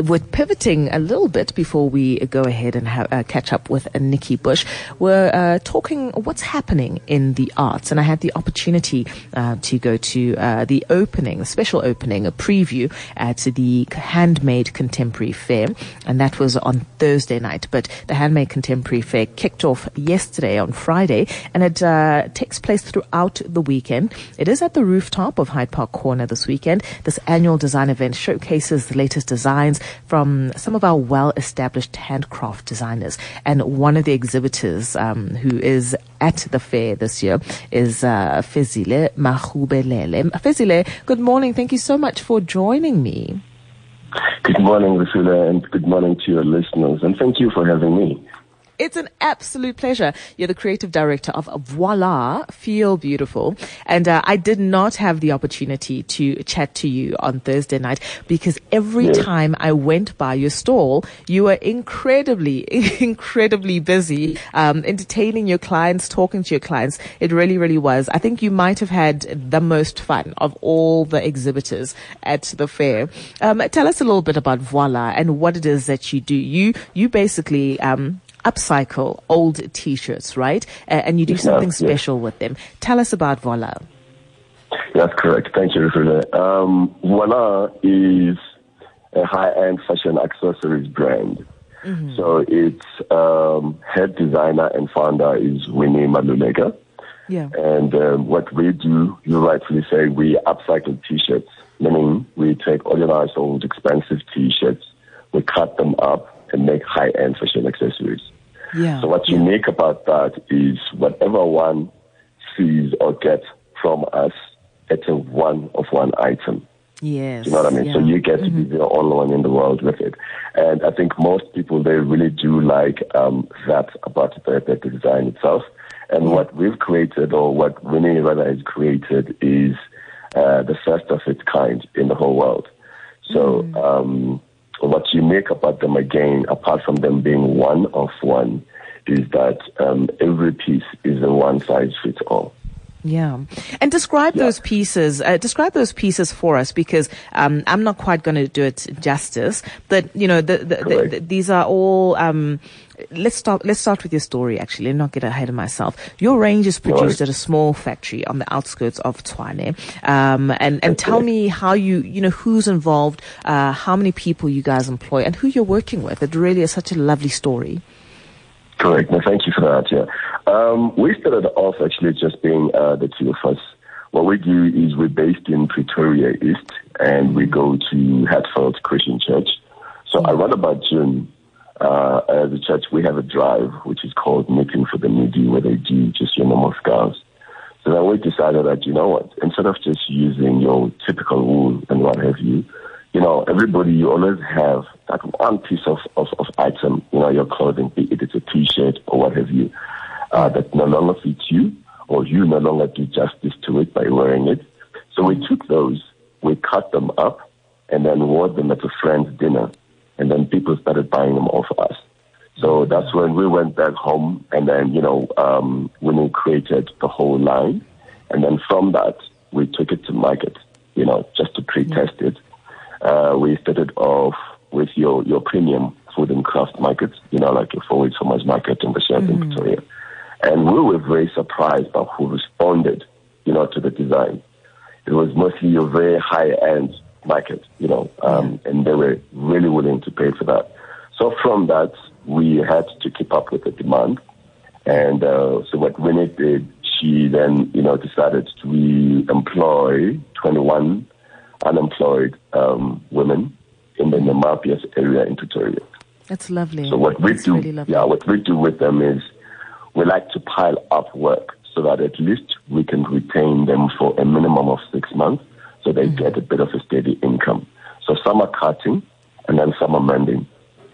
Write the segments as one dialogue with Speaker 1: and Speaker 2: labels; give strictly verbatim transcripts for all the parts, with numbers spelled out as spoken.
Speaker 1: we're pivoting a little bit before we go ahead and ha- uh, catch up with uh, Nikki Bush. We're uh, talking what's happening in the arts, and I had the opportunity uh, to go to uh, the opening, the special opening, a preview at the Handmade Contemporary Fair, and that was on Thursday night. But the Handmade Contemporary Fair kicked off yesterday on Friday, and it uh, takes place throughout the weekend. It is at the rooftop of Hyde Park Corner this weekend. This annual design event showcases the latest designs from some of our well-established handcraft designers. And one of the exhibitors um, who is at the fair this year is uh, Fezile Mahubelele. Fezile, good morning. Thank you so much for joining me.
Speaker 2: Good morning, Rasula, and good morning to your listeners. And thank you for having me.
Speaker 1: It's an absolute pleasure. You're the creative director of Voila, Feel Beautiful. And uh, I did not have the opportunity to chat to you on Thursday night because every yes. time I went by your stall, you were incredibly, incredibly busy, um, entertaining your clients, talking to your clients. It really, really was. I think you might have had the most fun of all the exhibitors at the fair. Um, tell us a little bit about Voila and what it is that you do. You, you basically, um, upcycle old T-shirts, right? Uh, and you do something yes, special yes. with them. Tell us about Voila.
Speaker 2: That's correct. Thank you, Rufus. Um, Voila is a high-end fashion accessories brand. Mm-hmm. So its um, head designer and founder is Winnie Maluleka.
Speaker 1: Yeah.
Speaker 2: And um, what we do, you rightfully say, we upcycle T-shirts, meaning we take organized old expensive T-shirts, we cut them up, and make high-end fashion accessories.
Speaker 1: Yeah.
Speaker 2: So what's
Speaker 1: yeah.
Speaker 2: unique about that is whatever one sees or gets from us, it's a one-of-one item.
Speaker 1: Yes.
Speaker 2: You know what I mean?
Speaker 1: Yeah.
Speaker 2: So you get
Speaker 1: mm-hmm.
Speaker 2: to be the only one in the world with it. And I think most people, they really do like um, that about the, the design itself. And
Speaker 1: yeah.
Speaker 2: what we've created, or what Winnie rather has created, is uh, the first of its kind in the whole world. So, mm. um, what's unique about them, again, apart from them being one of one, is that um, every piece is a one-size-fits-all.
Speaker 1: Yeah. And describe yeah. those pieces, uh, describe those pieces for us, because um, I'm not quite going to do it justice. But, you know, the, the, the, the, these are all... Um, let's start Let's start with your story, actually, and not get ahead of myself. Your range is produced right. at a small factory on the outskirts of Tshwane. Um, and, and tell correct. me how you, you know, who's involved, uh, how many people you guys employ, and who you're working with. It really is such a lovely story.
Speaker 2: Correct. No, thank you for that, yeah. Um, we started off actually just being uh, the two of us. What we do is we're based in Pretoria East, and we go to Hatfield Christian Church. So mm-hmm. around about June, uh, as a church, we have a drive, which is called Knitting for the Needy, where they do just your normal scarves. So then we decided that, you know what, instead of just using your typical wool and what have you, you know, everybody, you always have that one piece of, of, of item, you know, your clothing, be it it's a T-shirt or what have you, uh, that no longer fits you, or you no longer do justice to it by wearing it. So we took those, we cut them up, and then wore them at a friend's dinner, and then people started buying them off us. So that's when we went back home, and then, you know, um, when we created the whole line, and then from that, we took it to market, you know, just to pre-test it. Uh, we started off with your, your premium food and craft markets, you know, like your Forward Farmers Market and the Shell in Pretoria. And we were very surprised by who responded, you know, to the design. It was mostly your very high-end market, you know, um, yeah. and they were really willing to pay for that. So from that, we had to keep up with the demand. And uh, so what Winnie did, she then, you know, decided to employ twenty-one unemployed um, women in the Namapias area in Pretoria.
Speaker 1: That's lovely.
Speaker 2: So what we
Speaker 1: That's
Speaker 2: do,
Speaker 1: really lovely.
Speaker 2: yeah, what we do with them is we like to pile up work so that at least we can retain them for a minimum of six months, so they mm-hmm. get a bit of a steady income. So some are cutting, and then some are mending.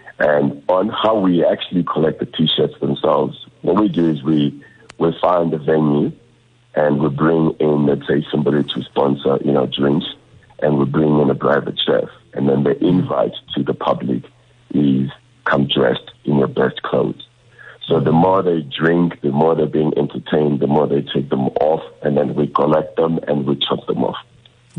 Speaker 2: And on how we actually collect the T-shirts themselves, what we do is we we find a venue, and we bring in, let's say, somebody to sponsor, you know, drinks. And we bring in a private chef, and then the invite to the public is come dressed in your best clothes. So the more they drink, the more they're being entertained, the more they take them off, and then we collect them and we chop them off.
Speaker 1: Yeah.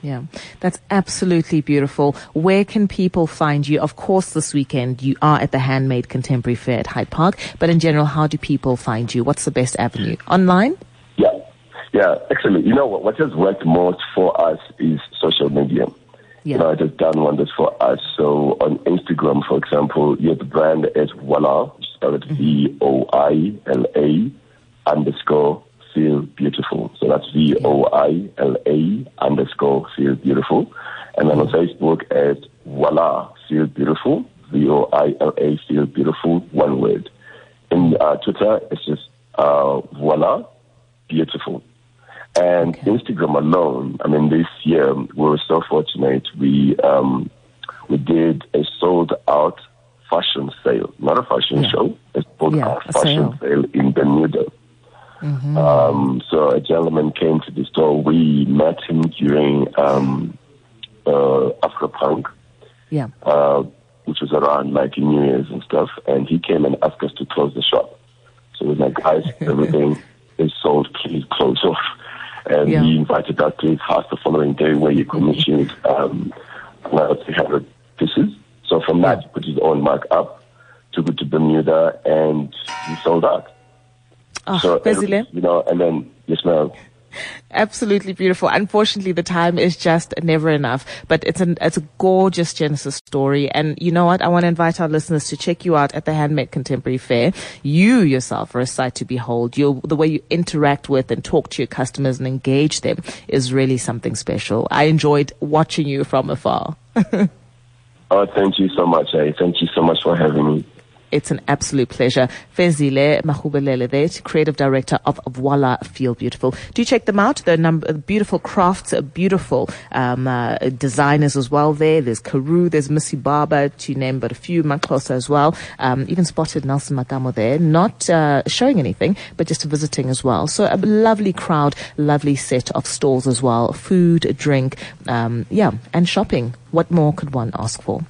Speaker 1: Yeah, that's absolutely beautiful. Where can people find you? Of course, this weekend you are at the Handmade Contemporary Fair at Hyde Park, but in general, how do people find you? What's the best avenue? Online?
Speaker 2: Yeah, yeah, excellent. You know what, what has worked most for us is social media. Yeah. You know, it has done wonders for us. So on Instagram, for example, you have the brand as Voila, spelled mm-hmm. V O I L A underscore Feel Beautiful. So that's V O I L A underscore Feel Beautiful. And then on Facebook as Voila Feel Beautiful, V O I L A Feel Beautiful, one word. In uh, Twitter, it's just uh, Voila Beautiful. And okay. Instagram alone, I mean, this year we were so fortunate. We um, we did a sold out fashion sale, not a fashion yeah. show, a sold yeah, out fashion sale. sale in Bermuda. Mm-hmm. Um, so a gentleman came to the store. We met him during um, uh, Afropunk,
Speaker 1: yeah,
Speaker 2: uh, which was around like New Year's and stuff. And he came and asked us to close the shop. So we were like, guys, everything is sold. Please close off. And yeah. he invited us to his house the following day where he commissioned um, about three hundred pieces. So from that, he put his own mark up, took it to Bermuda, and he sold out.
Speaker 1: Oh,
Speaker 2: so, you know, and then, yes, ma'am.
Speaker 1: Absolutely beautiful. Unfortunately, the time is just never enough, but it's an it's a gorgeous Genesis story. And you know what? I want to invite our listeners to check you out at the Handmade Contemporary Fair. You yourself are a sight to behold. You're, the way you interact with and talk to your customers and engage them is really something special. I enjoyed watching you from afar.
Speaker 2: Oh, thank you so much. Eh? Thank you so much for having me.
Speaker 1: It's an absolute pleasure. Fezile Mahubelele there, creative director of Voila Feel Beautiful. Do check them out. They're number, beautiful crafts, beautiful um, uh, designers as well there. There's Karoo, there's Missy Barber, to name but a few, Manklosa as well. Um, even spotted Nelson Makamo there, not uh, showing anything, but just visiting as well. So a lovely crowd, lovely set of stalls as well. Food, drink, um, yeah, and shopping. What more could one ask for?